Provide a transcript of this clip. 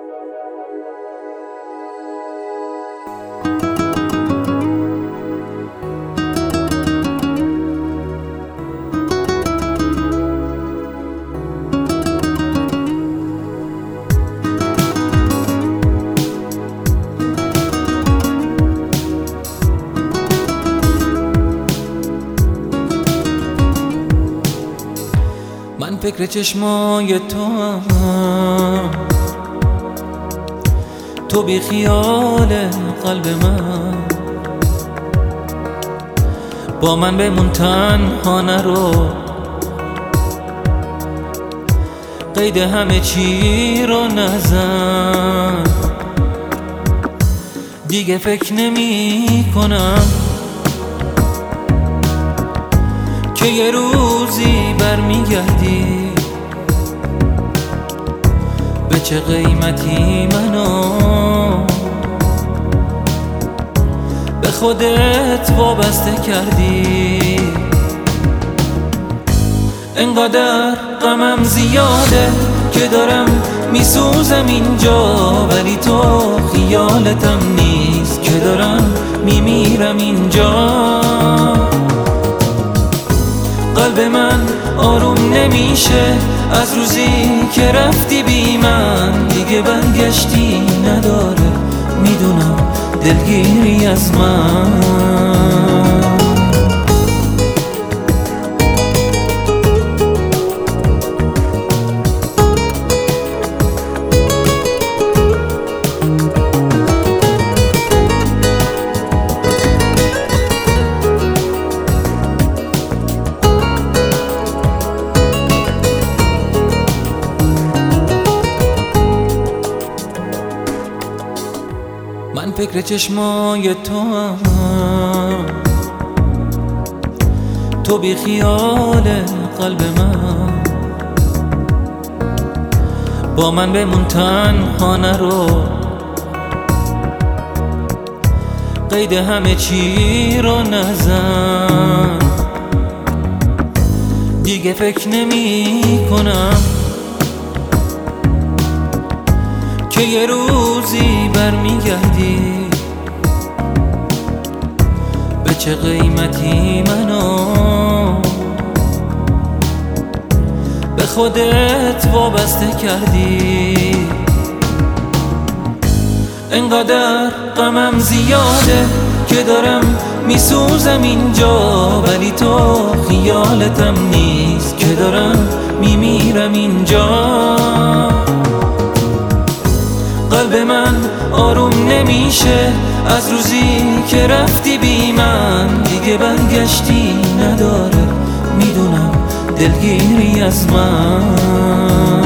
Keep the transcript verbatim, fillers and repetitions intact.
من فکر چشمای تو هم، تو بی خیال قلب من. با من بمون تنها نرو، قید همه چی رو نزن. دیگه فکر نمی کنم که یه روزی برمیگردی. به چه قیمتی منو به خودت وابسته کردی. انقدر غمم زیاده که دارم میسوزم اینجا، ولی تو خیالتم نیست که دارم میمیرم اینجا. قلب من آروم نمیشه از روزی که رفتی بی من. دیگه برگشتی نداره، میدونم دلگیری از من. من فکر چشمای تو هم، تو بی خیال قلب من. با من بمون تنها نرو، قید همه چی رو نزن. دیگه فکر نمی کنم که یه روزی برمیگردی. به چه قیمتی منو به خودت وابسته کردی. انقدر غمم زیاده که دارم میسوزم اینجا، ولی تو خیالتم نیست که دارم میمیرم اینجا. قلب من آروم نمیشه از روزی که رفتی بی من. دیگه برگشتی نداره، میدونم دلگیری از من.